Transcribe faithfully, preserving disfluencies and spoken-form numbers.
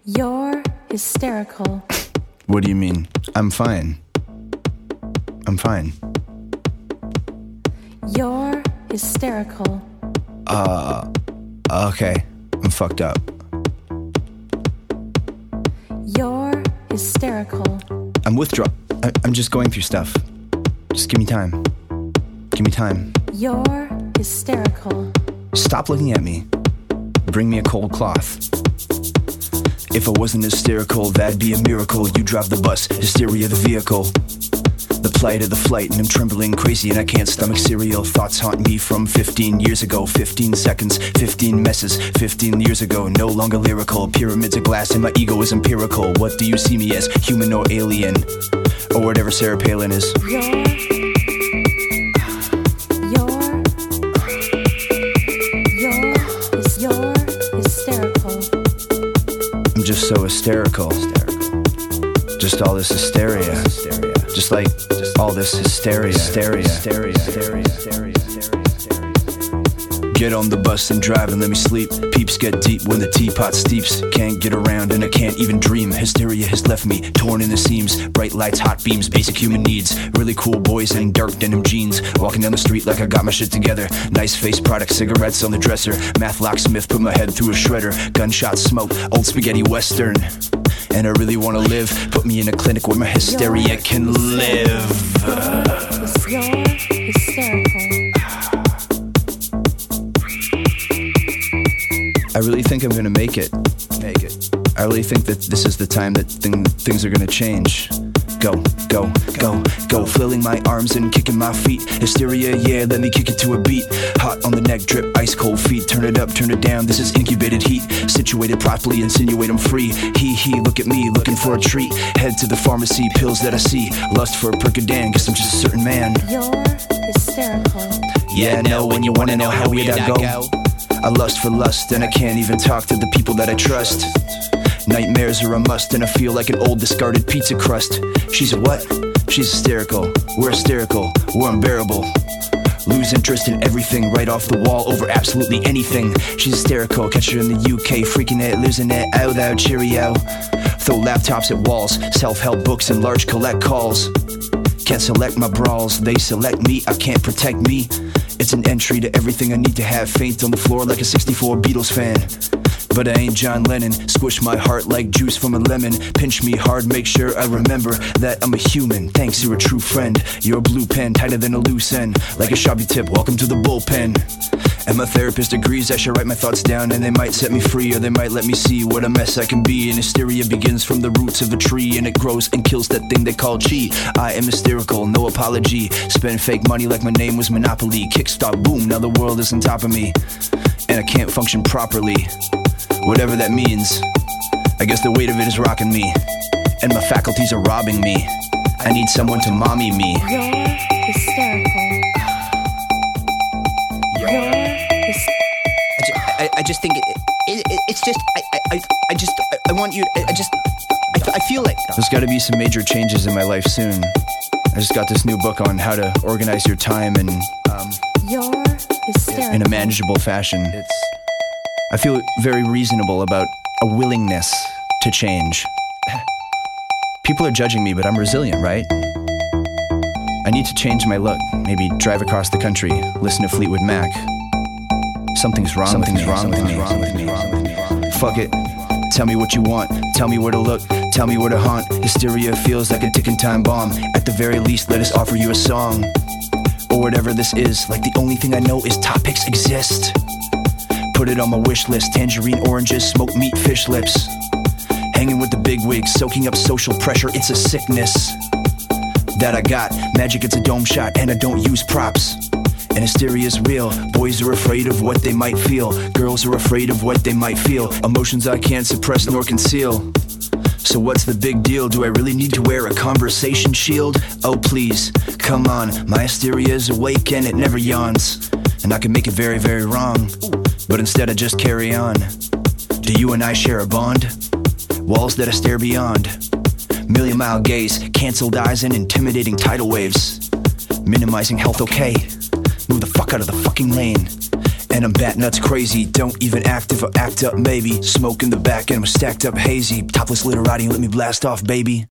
You're hysterical. What do you mean? I'm fine. I'm fine. You're hysterical. Uh, okay. I'm fucked up. You're hysterical. I'm withdraw. I- I'm just going through stuff. Just give me time. Give me time. You're hysterical. Stop looking at me. Bring me a cold cloth. If I wasn't hysterical, that'd be a miracle. You drive the bus, hysteria the vehicle. The plight of the flight, and I'm trembling crazy and I can't stomach cereal. Thoughts haunt me from fifteen years ago. Fifteen seconds, fifteen messes, fifteen years ago. No longer lyrical, pyramids of glass and my ego is empirical. What do you see me as, human or alien? Or whatever Sarah Palin is. You're You're You're is you're hysterical. I'm just so hysterical. Just all this hysteria. Just like just all this hysteria. Hysteria. Hysteria. Hysteria. Hysteria. Get on the bus and drive and let me sleep. Peeps get deep when the teapot steeps. Can't get around and I can't even dream. Hysteria has left me torn in the seams. Bright lights, hot beams, basic human needs. Really cool boys in dark denim jeans. Walking down the street like I got my shit together. Nice face product, cigarettes on the dresser. Math locksmith put my head through a shredder. Gunshot smoke, old spaghetti western. And I really wanna live. Put me in a clinic where my hysteria can live. You're hysterical. I really think I'm gonna make it. Make it. I really think that this is the time that thing, things are gonna change. Go, go, go, go. Flailing my arms and kicking my feet. Hysteria, yeah, let me kick it to a beat. Hot on the neck, drip, ice cold feet. Turn it up, turn it down, this is incubated heat. Situated properly, insinuate I'm free. He, he, look at me, looking for a treat. Head to the pharmacy, pills that I see. Lust for Percodan, guess I'm just a certain man. You're hysterical. Yeah, I know when you wanna know how weird I go. I lust for lust, and I can't even talk to the people that I trust. Nightmares are a must, and I feel like an old discarded pizza crust. She's a what? She's hysterical. We're hysterical. We're unbearable. Lose interest in everything, right off the wall over absolutely anything. She's hysterical. Catch her in the U K, freaking it, losing it, out out, cheerio. Throw laptops at walls, self-help books and large collect calls. Can't select my brawls, they select me, I can't protect me. It's an entry to everything I need to have. Faint on the floor like a sixty-four Beatles fan. But I ain't John Lennon. Squish my heart like juice from a lemon. Pinch me hard, make sure I remember that I'm a human. Thanks, you're a true friend. You're a blue pen, tighter than a loose end. Like a shabby tip, welcome to the bullpen. And my therapist agrees I should write my thoughts down, and they might set me free, or they might let me see what a mess I can be. And hysteria begins from the roots of a tree, and it grows and kills that thing they call chi. I am hysterical, no apology. Spend fake money like my name was Monopoly. Kickstart, boom, now the world is on top of me, and I can't function properly. Whatever that means, I guess the weight of it is rocking me, and my faculties are robbing me. I need someone to mommy me. You're hysterical. You're hysterical. I just, I, I just think it, it, it, it's just I, I, I just I, I want you I, I just I, I feel it. There's got to be some major changes in my life soon. I just got this new book on how to organize your time and um, You're hysterical. in a manageable fashion. It's I feel very reasonable about a willingness to change. People are judging me, but I'm resilient, right? I need to change my look. Maybe drive across the country, listen to Fleetwood Mac. Something's wrong with me. Wrong with me. Wrong with me. Fuck it. Tell me what you want. Tell me where to look. Tell me where to haunt. Hysteria feels like a ticking time bomb. At the very least, let us offer you a song. Or whatever this is. Like the only thing I know is topics exist. Put it on my wish list. Tangerine oranges, smoked meat, fish lips. Hanging with the big wigs, soaking up social pressure. It's a sickness that I got. Magic, it's a dome shot, and I don't use props. And hysteria's real. Boys are afraid of what they might feel. Girls are afraid of what they might feel. Emotions I can't suppress nor conceal. So what's the big deal? Do I really need to wear a conversation shield? Oh please, come on. My hysteria is awake and it never yawns. And I can make it very, very wrong. But instead I just carry on. Do you and I share a bond? Walls that I stare beyond. Million mile gaze, canceled eyes and intimidating tidal waves. Minimizing health, okay. Move the fuck out of the fucking lane. And I'm bat nuts crazy. Don't even act if I act up, maybe. Smoke in the back and I'm stacked up hazy. Topless literati, let me blast off, baby.